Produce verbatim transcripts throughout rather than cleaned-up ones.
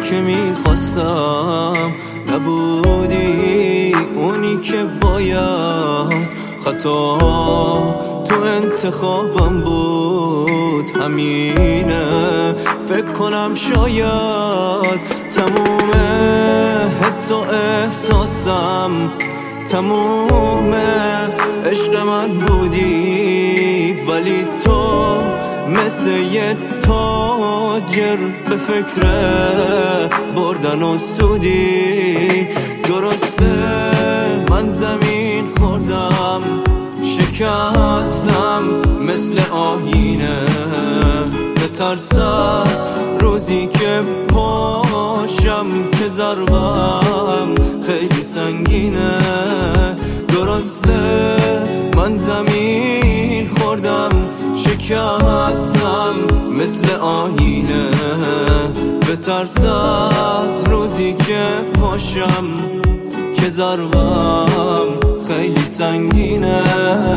که میخواستم نبودی، اونی که باید خطا تو انتخابم بود. همینه فکر کنم شاید تموم حس و احساسم، تموم عشق من بودی، ولی تو مثل یه تاجر به فکر بردن و سودی. درسته من زمین خوردم، شکستم مثل آینه، به ترس از روزی که پاشم که ضربم خیلی سنگینه. درسته من زمین خوردم، شکستم مثل آینه، به ترس از روزی که پاشم که ضربم خیلی سنگینه.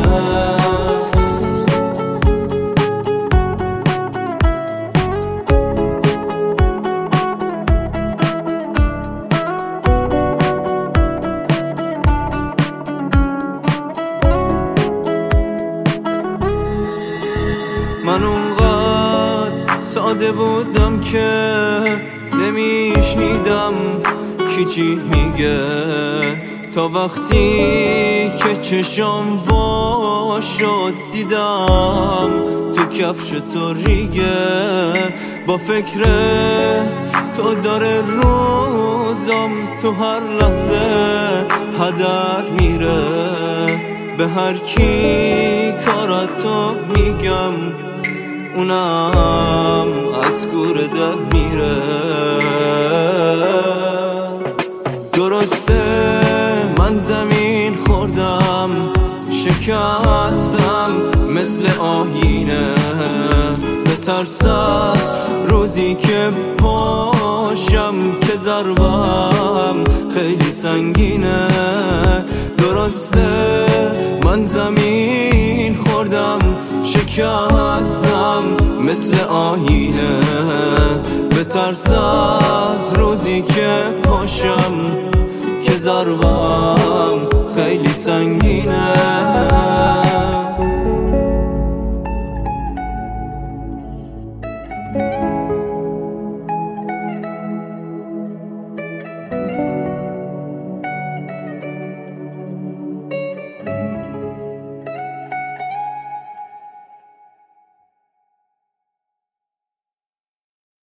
من اونقدر ساده بودم که نمیشنیدم کی چی میگه، تا وقتی که چشام وا شد دیدم تو کفش تو ریگه. با فکر تو داره روزم تو هر لحظه هدر میره، به هر کی کاراتو میگم اونم از گور در میره. درسته من زمین خوردم، شکستم مثل آینه، به ترس از روزی که پاشم که ضربم خیلی سنگینه. درسته من زمین خوردم، شکستم مثل آینه، به ترس از روزی که پاشم که ضربم خیلی سنگینه.